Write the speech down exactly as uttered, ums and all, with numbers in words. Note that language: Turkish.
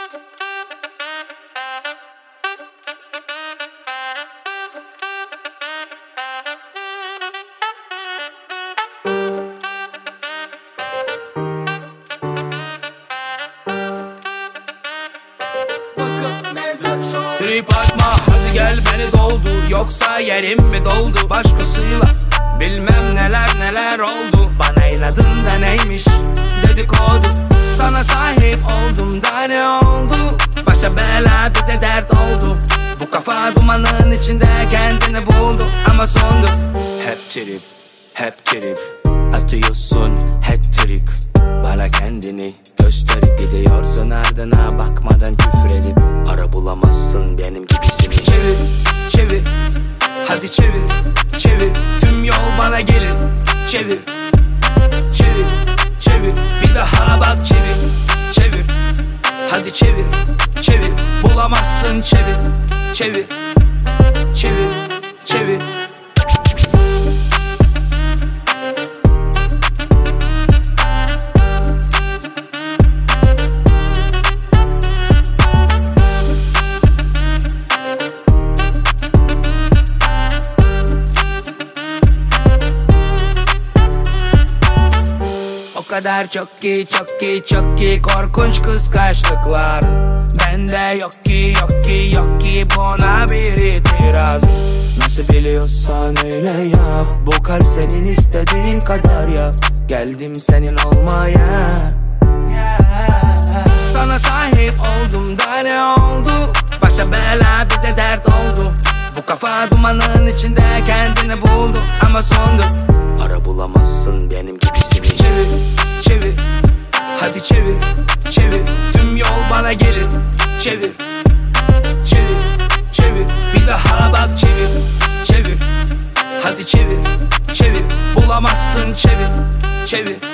Trip atma hadi gel beni doldur, yoksa yerim mi doldu? Başkasıyla bilmem neler neler oldu. Bana inadın da neymiş dedikodu. Sana sahip oldum da ne oldu? Başa bela bir de dert oldu. Bu kafa dumanın içinde kendini buldu ama sondu. Hep trip, hep trip atıyorsun, hep trik. Bana kendini gösterip gidiyorsun, ardına bakmadan küfür edip. Ara bulamazsın benim gibisini. Çevir, çevir, hadi çevir, çevir. Tüm yol bana gelir. Çevir, çevir, çevir. Bir daha bak, çevir, çevir. Hadi çevir, çevir. Bulamazsın, çevir, çevir, çevir, çevir. O kadar çok ki çok ki çok ki korkunç kıskançlıklar. Bende yok ki yok ki yok ki buna bir itiraz. Nasıl biliyorsan öyle yap. Bu kalp senin istediğin kadar yap. Geldim senin olmaya. Sana sahip oldum da ne oldu? Başa bela bir de dert oldu. Bu kafa dumanın içinde kendini buldu ama sondu. Ara bulamazsın benim gibisini. Çevir, çevir, hadi çevir, çevir. Tüm yol bana gelir. Çevir, çevir, çevir. Bir daha bak, çevir, çevir. Hadi çevir, çevir. Bulamazsın, çevir, çevir.